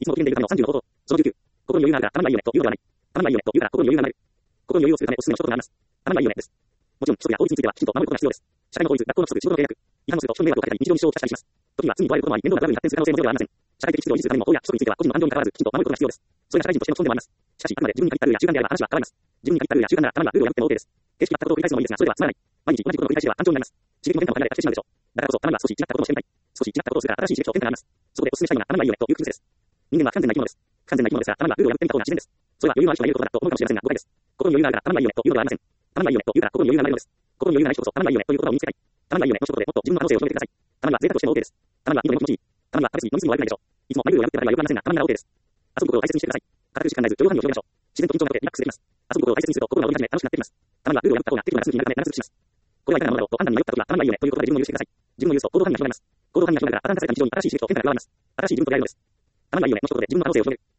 いつもご機嫌でいるための30の行動。その19。心に余裕があるが、たまらないよね、というのではない。たまらないよね、というから心に余裕がなる。心に余裕を作るためおすすめの一言があります。たまらないよね、です。もちろん、規則や法律についてはきちんと守ることが必要です。社会の法律、学校の規則、仕事の契約。違反をすると人の迷惑をかけたり、日常に支障をきたしたりします。時には罪に問われることもあり、面倒なトラブルに発展する可能性もゼロではありません。社会的秩序を維持するためにも法や規則については個人の安全に関わらずきちんと守ることが必要です。それが社会人としての基本でもあります。しかし、あくまで自分に限ったルールや習慣であれば話は変わります。自分に限ったルールや習慣ならたまらなルールを破っても OK です。形式化ったことを繰り返すのもいいですが、それではつまらない。毎日同じことの繰り返しでは単調になります。刺激の変化も限られたしてしまうでしょう。だからこそ、たまには少し違ったこともしてみたい。少し違ったことをするから新しい刺激と変化があります。そこでお勧めしたいのがたまらないよねという癖です。人間は不完全な生き物です。不完全な生き物ですが、たまにはルールを破ってみた方が自然です。それは余裕のある人が言えることだと思うかもしれませんが、誤解です。心に余裕があるからたまらないよねというのではありません。たまらないよねというから心に余裕がないのです。心に余裕がない人こそたまらないよねという言葉を身につけたい。たまらないよねの一言でもっと自分の可能性を広げてください。たまには贅沢としても OK です。たまには犬の気持ちいい。たまには食べ過ぎ飲み過ぎも悪くないでしょう。いつもマイルールを破ってばかりはよくありませんが、たまになら OK です。遊ぶことを大切にしてください。固く時間内ず許容範囲を広げましょう。自然と緊張なくてリラックスできます。遊ぶことを大切にすると心が躍り始め楽しくなってきます。たまにはルールを破った方が適度な数になるため長続きします。これはいかがなものだろうと判断に迷った時はたまらないよねということで自分を許してください。自分を許すと行動範囲が広がります。行動範囲が広がればパターン化された日常に新しい刺激と変化が現れます。新しい自分と出会えるのです。たまらないよねの一言で自分の可能性を広げる。